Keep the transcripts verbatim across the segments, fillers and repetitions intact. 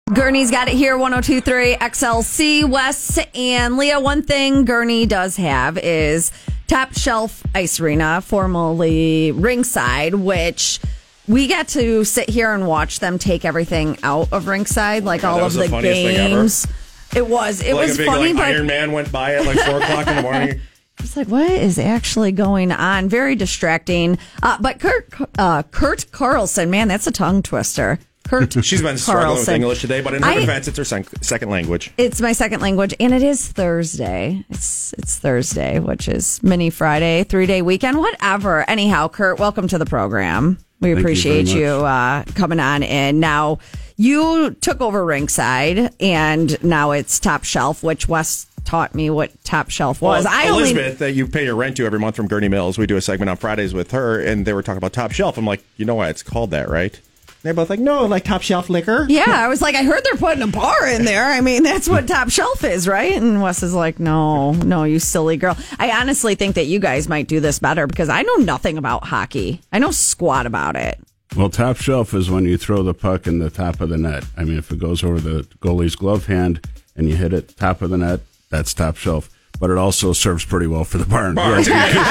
Gurney's got it here, one oh two point three X L C. Wes and Leah, one thing Gurney does have is Top Shelf Ice Arena, formerly Ringside, which we got to sit here and watch them take everything out of Ringside, like God, all of the, the games. It was. It like was a big, funny, like, but Iron Man went by at like four o'clock in the morning. It's like, what is actually going on? Very distracting. Uh, but Kurt, uh, Kurt Carlson, man, that's a tongue twister. Kurt She's been struggling Carlson. with English today, but in her I, defense, it's her sen- second language. It's my second language, and it is Thursday. It's it's Thursday, which is mini Friday, three day weekend, whatever. Anyhow, Kurt, welcome to the program. We Thank appreciate you, you uh, coming on in. Now, you took over Ringside, and now it's Top Shelf, which Wes taught me what Top Shelf was. Well, I Elizabeth, only... that you pay your rent to every month from Gurney Mills, we do a segment on Fridays with her, and they were talking about Top Shelf. I'm like, you know why it's called that, right? They're both like, no, like Top Shelf liquor. Yeah, I was like, I heard they're putting a bar in there. I mean, that's what Top Shelf is, right? And Wes is like, no, no, you silly girl. I honestly think that you guys might do this better because I know nothing about hockey. I know squat about it. Well, Top Shelf is when you throw the puck in the top of the net. I mean, if it goes over the goalie's glove hand and you hit it top of the net, that's Top Shelf. But it also serves pretty well for the barn. Barn.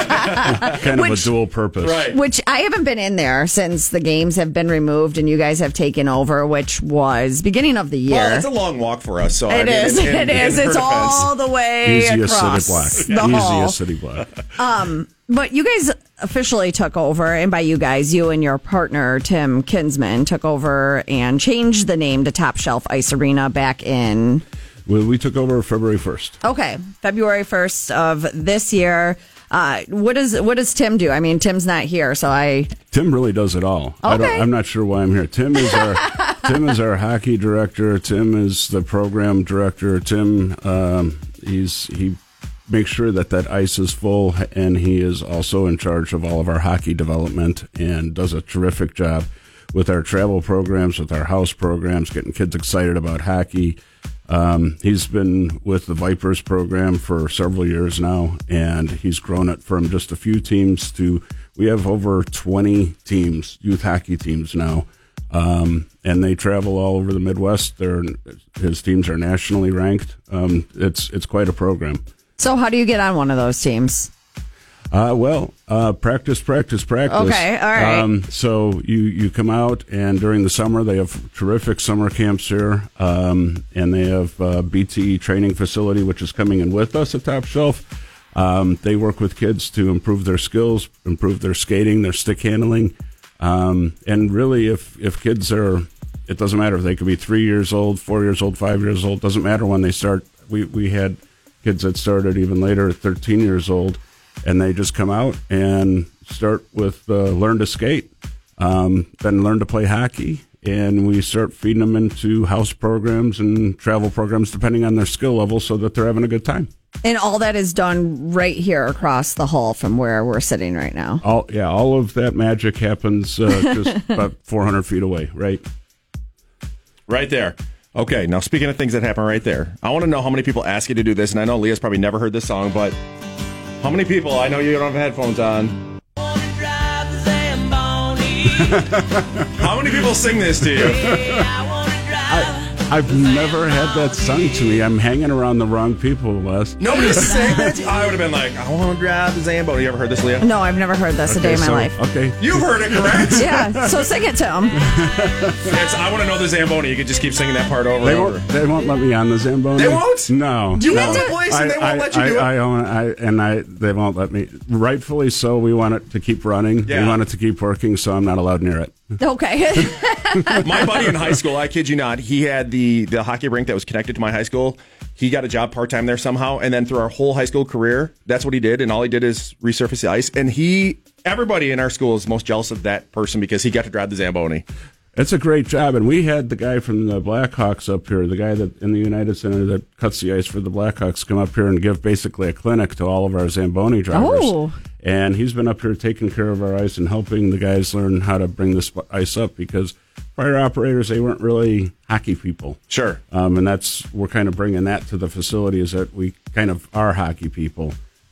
Kind Which- of a dual purpose. Right. Which I haven't been in there since the games have been removed and you guys have taken over, which was beginning of the year. Well, it's a long walk for us. So I It mean, is. in- in- It is. in her It's all defense. the way Easiest across city block. the hall. Easiest city block. But you guys officially took over, and by you guys, you and your partner, Tim Kinsman, took over and changed the name to Top Shelf Ice Arena back in... Well, we took over February first. Okay, February first of this year. Uh, what does what does Tim do? I mean, Tim's not here, so I... Tim really does it all. I Okay. don't, I'm not sure why I'm here. Tim is our Tim is our hockey director. Tim is the program director. Tim, um, he's he makes sure that that ice is full, and he is also in charge of all of our hockey development and does a terrific job with our travel programs, with our house programs, getting kids excited about hockey. Um, he's been with the Vipers program for several years now, and he's grown it from just a few teams to, we have over twenty teams, youth hockey teams now, um, and they travel all over the Midwest. They're, his teams are nationally ranked. Um, it's it's quite a program. So how do you get on one of those teams? Uh, well, uh, practice, practice, practice. Okay, all right. Um, so you, you come out, and during the summer, they have terrific summer camps here, um, and they have uh, B T E training facility, which is coming in with us at Top Shelf. Um, they work with kids to improve their skills, improve their skating, their stick handling, um, and really, if if kids are, it doesn't matter if they could be three years old, four years old, five years old, doesn't matter when they start. We we had kids that started even later at thirteen years old. And they just come out and start with uh, learn to skate, um, then learn to play hockey, and we start feeding them into house programs and travel programs depending on their skill level so that they're having a good time. And all that is done right here across the hall from where we're sitting right now. All yeah, all of that magic happens uh, just about four hundred feet away, right? Right there. Okay, now speaking of things that happen right there, I want to know how many people ask you to do this, and I know Leah's probably never heard this song, but how many people, I know you don't have headphones on, how many people sing this to you? I, I've never had that sung to me. I'm hanging around the wrong people, Les. Nobody sang that to you? I would have been like, I want to drive the Zamboni. You ever heard this, Leah? No, I've never heard this a day in my so, life. Okay. You've heard it, correct? Yeah, so sing it to him. It's, I want to know the Zamboni. You could just keep singing that part over They and won't. over. They won't let me on the Zamboni. They won't? No. You no. own the place and they won't I, let you I, do it? I own. I and I. They won't let me. Rightfully so. We want it to keep running. Yeah. We want it to keep working. So I'm not allowed near it. Okay. My buddy in high school, I kid you not, he had the, the hockey rink that was connected to my high school. He got a job part-time there somehow, and then through our whole high school career, that's what he did, and all he did is resurface the ice. And he, everybody in our school is most jealous of that person because he got to drive the Zamboni. It's a great job, and we had the guy from the Blackhawks up here, the guy that in the United Center that cuts the ice for the Blackhawks, come up here and give basically a clinic to all of our Zamboni drivers. Oh. And he's been up here taking care of our ice and helping the guys learn how to bring this ice up because prior operators, they weren't really hockey people. Sure. Um, and that's, we're kind of bringing that to the facility is that we kind of are hockey people.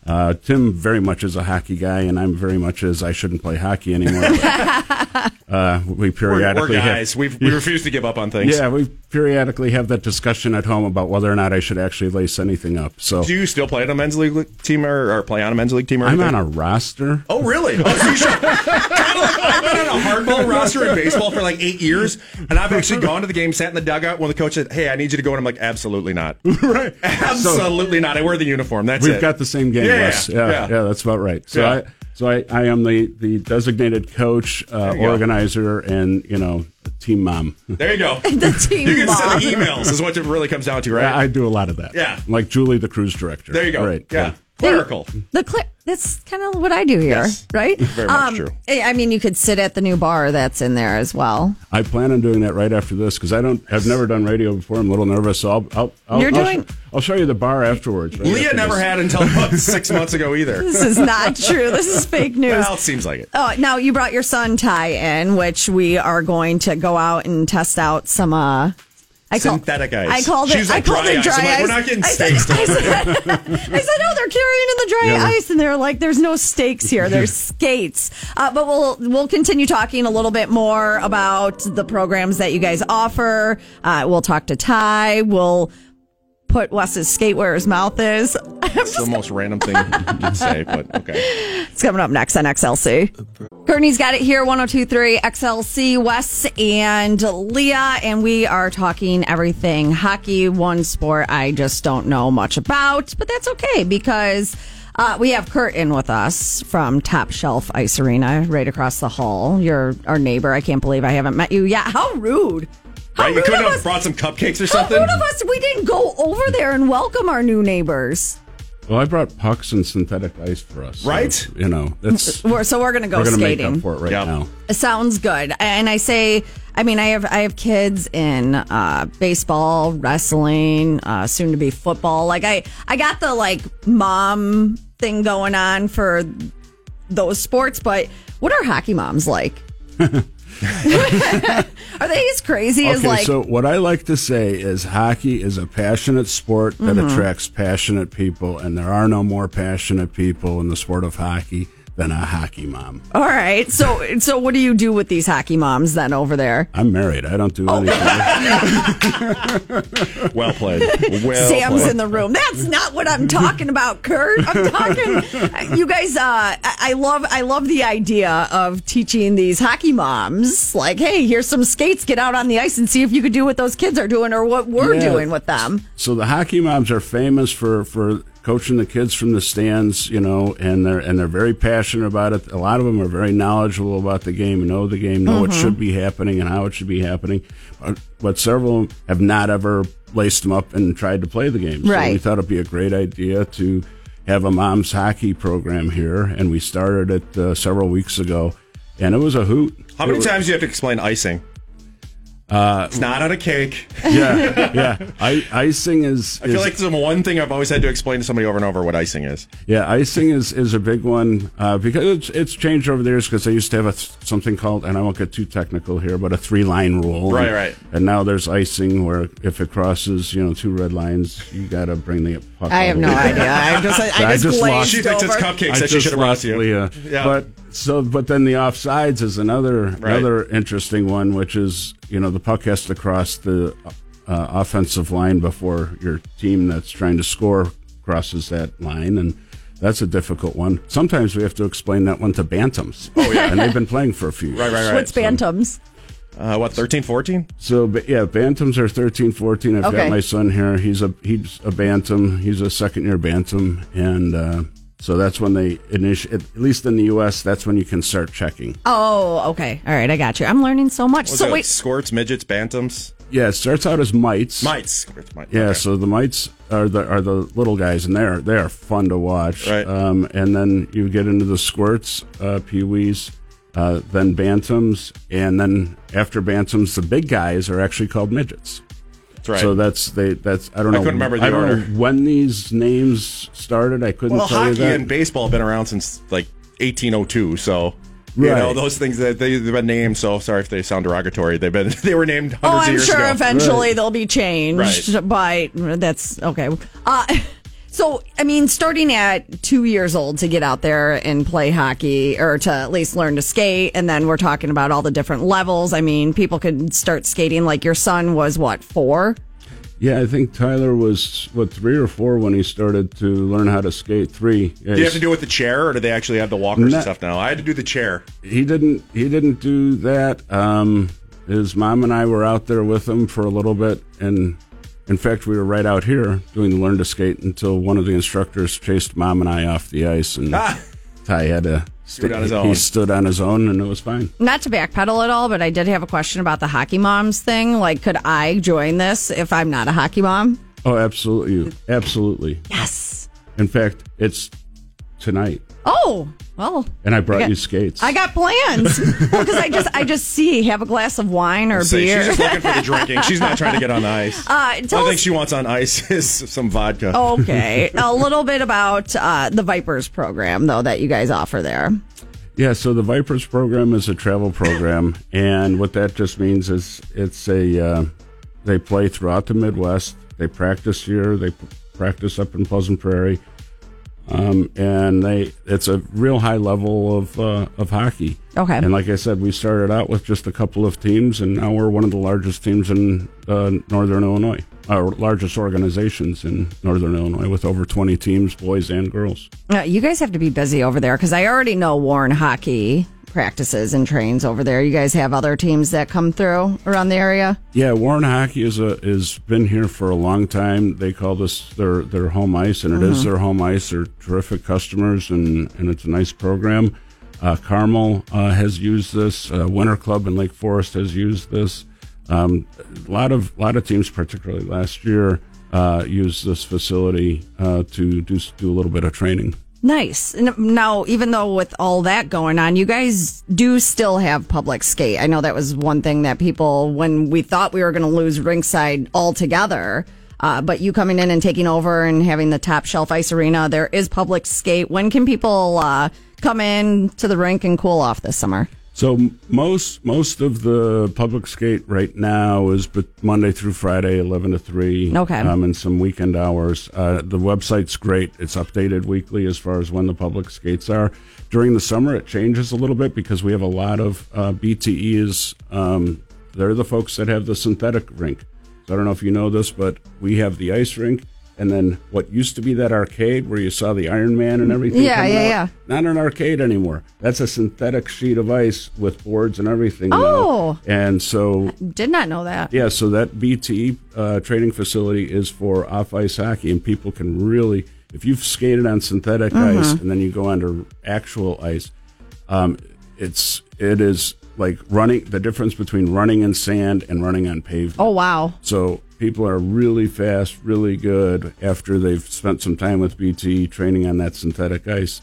Uh, Tim very much is a hockey guy, and I'm very much as I shouldn't play hockey anymore. But, uh, we periodically we're, we're guys. have, We've, we refuse to give up on things. Yeah, we periodically have that discussion at home about whether or not I should actually lace anything up. So, do you still play on a men's league team or, or play on a men's league team? Or I'm anything? on a roster. Oh, really? Oh, so you should, kind of like, I've been on a hardball roster in baseball for like eight years, and I've actually gone to the game, sat in the dugout when the coach said, "Hey, I need you to go," and I'm like, "Absolutely not." Right? Absolutely so, not. I wear the uniform. That's we've it. We've got the same game. Yeah, Wes. Yeah, yeah, yeah, that's about right. So yeah. I, so I, I am the, the designated coach, uh, organizer, go. and you know, team mom. There you go. The team you can mom. send emails. Is what it really comes down to, right? I, I do a lot of that. Yeah, I'm like Julie, the cruise director. There you go. Right. Yeah. yeah. Clerical. The cl- that's kind of what I do here, yes. right? Very much um, true. I mean, you could sit at the new bar that's in there as well. I plan on doing that right after this because I don't. I've never done radio before. I'm a little nervous, so I'll. I'll, I'll You're I'll doing. Sh- I'll show you the bar afterwards. Right Leah after never this. had until about six months ago either. This is not true. This is fake news. Well, it seems like it. Oh, now you brought your son Ty in, which we are going to go out and test out some. Uh, I call, synthetic ice. I called it. She's like I called dry it ice. dry I'm like, ice. we're not getting I steaks. Said, I, said, I said, no, they're carrying in the dry Yeah. ice, and they're like, there's no steaks here. There's skates. Uh, but we'll we'll continue talking a little bit more about the programs that you guys offer. Uh, we'll talk to Ty. We'll put Wes's skate where his mouth is. It's the most random thing you can say, but okay. It's coming up next on X L C. Courtney's got it here, one oh two point three X L C, Wes and Leah, and we are talking everything hockey, one sport I just don't know much about, but that's okay because uh, we have Kurt in with us from Top Shelf Ice Arena right across the hall. You're our neighbor. I can't believe I haven't met you yet. How rude. How Right? You rude couldn't of have us- brought some cupcakes or How something? rude of us. We didn't go over there and welcome our new neighbors. Well, I brought pucks and synthetic ice for us. so, Right? you know, that's We're, so we're going to go we're going to make skating. up for it right Yep. now. Sounds good. And I say, I mean, I have I have kids in uh, baseball, wrestling, uh, soon to be football. Like I, I got the like mom thing going on for those sports. But what are hockey moms like? Are they as crazy as Okay, like? so what I like to say is hockey is a passionate sport that Mm-hmm. attracts passionate people, and there are no more passionate people in the sport of hockey than a hockey mom. All right. So so what do you do with these hockey moms then over there? I'm married. I don't Oh. do anything. Well played. Well Sam's played. in the room. That's not what I'm talking about, Kurt. I'm talking. You guys, uh, I I love, I love the idea of teaching these hockey moms, like, hey, here's some skates. Get out on the ice and see if you could do what those kids are doing or what we're Yeah. doing with them. So the hockey moms are famous for, for coaching the kids from the stands, you know, and they're and they're very passionate about it. A lot of them are very knowledgeable about the game, know the game, know what should be happening and how it should be happening. But, but several have not ever laced them up and tried to play the game. So Right. we thought it'd be a great idea to have a mom's hockey program here, and we started it uh, several weeks ago, and it was a hoot. How many It was- times do you have to explain icing? Uh, it's not on a cake. Yeah, yeah. I, icing is. I feel is- like the one thing I've always had to explain to somebody over and over what icing is. Yeah, icing is, is a big one uh, because it's it's changed over the years because they used to have a th- something called, and I won't get too technical here, but a three line rule. Right, and, right. And now there's icing where if it crosses, you know, two red lines, you got to bring the puck. I have all the no way idea. back. I just, I, I just, just glazed lost- She thinks it's over. cupcakes I that she just should have brought lost to you. Leah. Yeah. But so, but then the offsides is another Right. another interesting one, which is you know the puck has to cross the uh, offensive line before your team that's trying to score crosses that line, and that's a difficult one. Sometimes we have to explain that one to bantams. Oh yeah. and they've been playing for a few years. Right, right, right. What's bantams? Uh, what, thirteen, fourteen? So, but yeah, bantams are thirteen, fourteen. I've Okay. got my son here. He's a he's a bantam. He's a second year bantam, and uh, so that's when they initiate. At least in the U S, that's when you can start checking. Oh, okay. All right, I got you. I'm learning so much. Was so it wait, squirts, midgets, bantams? Yeah, it starts out as mites. Mites. Squirts, mites. Yeah, Okay. so the mites are the are the little guys, and they're they are fun to watch. Right. Um, and then you get into the squirts, uh, peewees, uh, then bantams, and then after bantams, the big guys are actually called midgets. That's right. So that's they. That's I don't I know. couldn't remember the I don't order. know when these names started. I couldn't well, tell you hockey that. and baseball have been around since like eighteen oh two, so you Right. know those things that they, they've been named. So sorry if they sound derogatory. They've been they were named hundreds oh, of I'm years sure ago. eventually Right. they'll be changed. Right. By that's okay. Uh, So, I mean, starting at two years old to get out there and play hockey or to at least learn to skate. And then we're talking about all the different levels. I mean, people can start skating like your son was, what, four? Yeah, I think Tyler was, what, three or four when he started to learn how to skate. Three. Yeah, do you have to do it with the chair, or do they actually have the walkers Not, and stuff now? I had to do the chair. He didn't He didn't do that. Um, his mom and I were out there with him for a little bit, and in fact, we were right out here doing the learn to skate until one of the instructors chased Mom and I off the ice, and ah. Ty had to stood on his own. He stood on his own, and it was fine. Not to backpedal at all, but I did have a question about the hockey moms thing. Like, could I join this if I'm not a hockey mom? Oh, absolutely, absolutely. Yes. In fact, it's tonight. Oh, well. And I brought I got, you skates. I got plans. Well, because I just, I just see have a glass of wine or See, beer. she's just looking for the drinking. She's not trying to get on the ice. Uh, the only us, thing she wants on ice is some vodka. Okay, a little bit about uh, the Vipers program, though, that you guys offer there. Yeah, so the Vipers program is a travel program, and what that just means is it's a uh, they play throughout the Midwest. They practice here. They p- practice up in Pleasant Prairie. Um, and they, it's a real high level of, uh, of hockey. Okay. And like I said, we started out with just a couple of teams, and now we're one of the largest teams in, uh, Northern Illinois, our largest organizations in Northern Illinois with over twenty teams, boys and girls. Uh, you guys have to be busy over there because I already know Warren Hockey practices and trains over there. You guys have other teams that come through around the area? Yeah, Warren Hockey is a is been here for a long time. They call this their their home ice, and it mm-hmm. is their home ice. They're terrific customers, and, and it's a nice program. Uh, Carmel uh, has used this. Uh, Winter Club in Lake Forest has used this. Um, a lot of lot of teams, particularly last year, uh, used this facility uh, to do do a little bit of training. Nice. Now, even though with all that going on, you guys do still have public skate. I know that was one thing that people, when we thought we were going to lose Rinkside altogether, uh, but you coming in and taking over and having the Top Shelf Ice Arena, there is public skate. When can people uh, come in to the rink and cool off this summer? So most most of the public skate right now is Monday through Friday, eleven to three. Okay. Um, and some weekend hours. Uh, the website's great. It's updated weekly as far as when the public skates are. During the summer, it changes a little bit because we have a lot of uh, B T Es. Um, they're the folks that have the synthetic rink. So I don't know if you know this, but we have the ice rink. And then what used to be that arcade where you saw the Iron Man and everything. Yeah, yeah, out, yeah. Not an arcade anymore. That's a synthetic sheet of ice with boards and everything. Oh. Now. And so. Did not know that. Yeah, so that B T uh, training facility is for off-ice hockey, and people can really, if you've skated on synthetic mm-hmm. ice and then you go onto actual ice, um, it's it is like running, the difference between running in sand and running on pavement. Oh, wow. So people are really fast, really good after they've spent some time with B T training on that synthetic ice.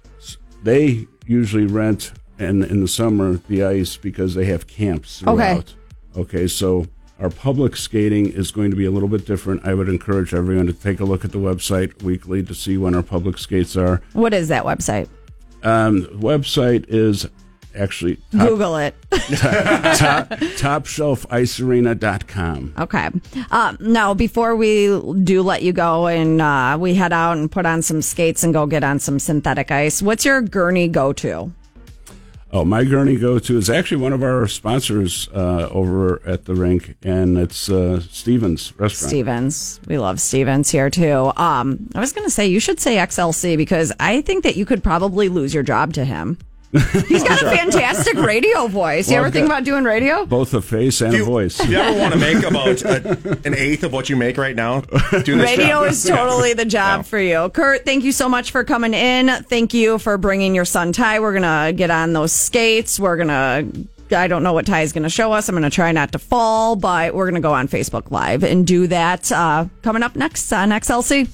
They usually rent in, in the summer the ice because they have camps throughout. Okay. Okay, so our public skating is going to be a little bit different. I would encourage everyone to take a look at the website weekly to see when our public skates are. What is that website? Um, the website is actually top, Google it. top, top shelf ice arena dot com. Okay. Uh, now, before we do let you go and uh, we head out and put on some skates and go get on some synthetic ice, what's your gurney go-to? Oh, my gurney go-to is actually one of our sponsors uh, over at the rink, and it's uh, Stevens Restaurant. Stevens. We love Stevens here, too. Um, I was going to say, you should say X L C because I think that you could probably lose your job to him. He's got a fantastic radio voice. You Well, ever think about doing radio? Both a face and Do a you, voice. do you ever want to make about a, an eighth of what you make right now? Doing this Radio job? is totally the job Yeah. for you. Kurt, thank you so much for coming in. Thank you for bringing your son Ty. We're going to get on those skates. We're going to, I don't know what Ty is going to show us. I'm going to try not to fall, but we're going to go on Facebook Live and do that uh, coming up next on X L C.